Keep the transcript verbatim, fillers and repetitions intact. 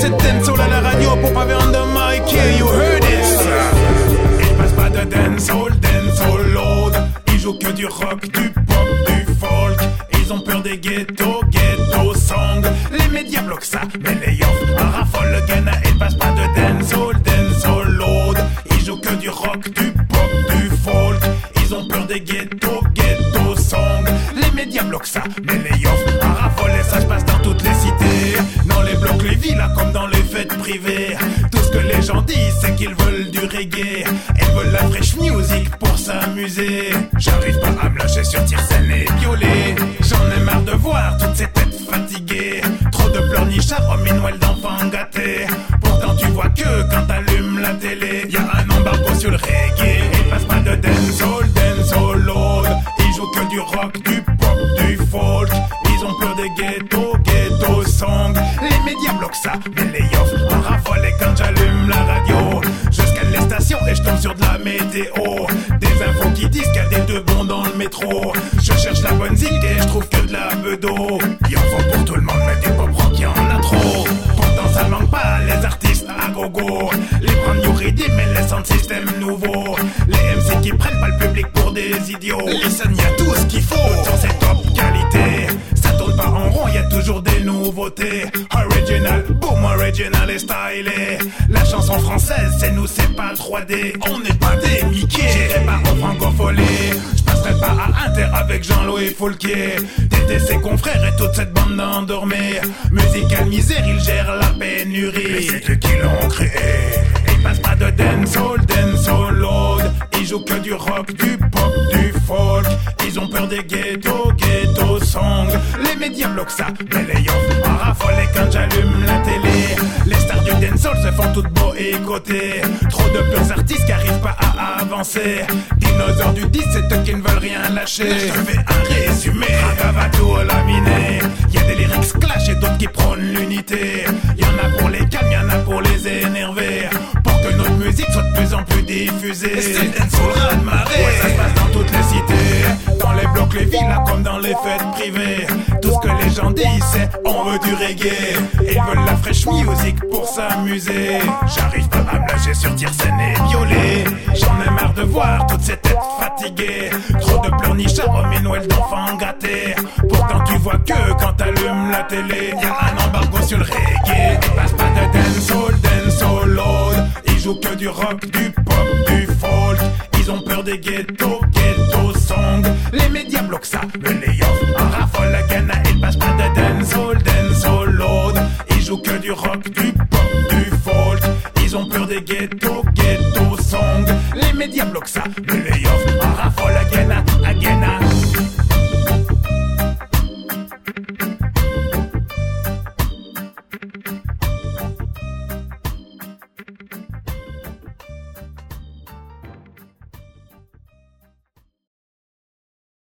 cette dancehall à la radio pour pas vendre de mic. Yeah, you heard this. Ils passent pas de dancehall, dancehall load. Ils jouent que du rock, du pop, du folk. Ils ont peur des ghettos, ghetto song. Les médias bloquent ça, mais les yoff en raffole le Ghana. Ils passent pas de dancehall, dancehall load. Ils jouent que du rock, du pop, du folk. Ils ont peur des ghettos, ghetto song. Les médias bloquent ça, mais les yoff en raffole. Et ça se passe dans toutes les cités, dans les blocs, les villas comme dans les fêtes privées. Tout ce que les gens disent c'est qu'ils veulent du reggae. Ils veulent la fresh music pour s'amuser. J'arrive pas à me lâcher sur tire-scène et violet. J'en ai marre de voir toutes ces têtes fatiguées. Trop de pleurnichards, oh Noël d'enfants gâtés. Pourtant tu vois que quand t'allumes la télé, y'a un embargo sur le reggae. Ils passent pas de dancehall, dancehall load. Ils jouent que du rock, du pop, du folk. Ils ont peur des ghettos, ghetto song. Les médias bloquent ça, mais les yoff en raffolent. Et quand j'allume la radio, je scanne les stations et je tombe sur de la météo. Des infos qui disent qu'il y a des deux bons dans le métro. Je cherche la bonne zik et je trouve que de la bedo. Il en faut pour tout le monde, mais des pop rock y en a trop. Pourtant ça manque pas les artistes à gogo. Les brand new ready mais les sound système nouveau. Les M C qui prennent pas le public pour des idiots. Listen, y a tout ce qu'il faut, dans c'est top qualité. Ça tourne pas en rond, y a toujours des nouveautés. Original, boom, original et stylé. La chanson française, c'est nous, c'est pas trois D. On n'est pas des Mickey. J'irai pas au francophonie. J'passerai pas à Inter avec Jean-Louis Foulquier. Tété ses confrères et toute cette bande endormie. Musical misère, ils gèrent la pénurie. Mais c'est eux qui l'ont créé. Ils passent pas de dancehall, dancehall load. Ils jouent que du rock, du pop, du folk. Ils ont peur des ghettos, ghetto song. Les médias bloquent ça, mais les yoff en raffolent. Et quand j'allume la télé, les stars du dancehall se font toutes beaux et côtés. Trop de purs artistes qui arrivent pas à avancer. Dinosaures du dix, c'est eux qui ne veulent rien lâcher. Je te fais un résumé, Ragavato laminé. Y'a des lyrics clash et d'autres qui prônent l'unité. Y'en a pour les calmes, y'en a pour les énervés. Pour que notre musique soit de plus en plus diffusée. C'est dancehall raz-de-marée. Ouais, ça se passe dans toutes les cités, dans les blocs, les villas comme dans les fêtes privées. Tout ce que les gens disent c'est on veut du reggae. Ils veulent la fresh music pour s'amuser. J'arrive pas à me lâcher sur tire-scène et violet. J'en ai marre de voir toutes ces têtes fatiguées. Trop de pleurnichards, oh mais Noël d'enfants gâtés. Pourtant tu vois que quand t'allumes la télé, y'a un embargo sur le reggae. Ils passent pas de dancehall, dancehall load. Ils jouent que du rock, du pop, du folk. Ils ont peur des ghettos, ghetto song. Les médias bloquent ça, mais les yoff en raffolent. La Ghana, ils passent pas de dancehall, dancehall load. Ils jouent que du rock, du pop, du folk. Ils ont peur des ghettos, ghetto song. Les médias bloquent ça, mais les yoff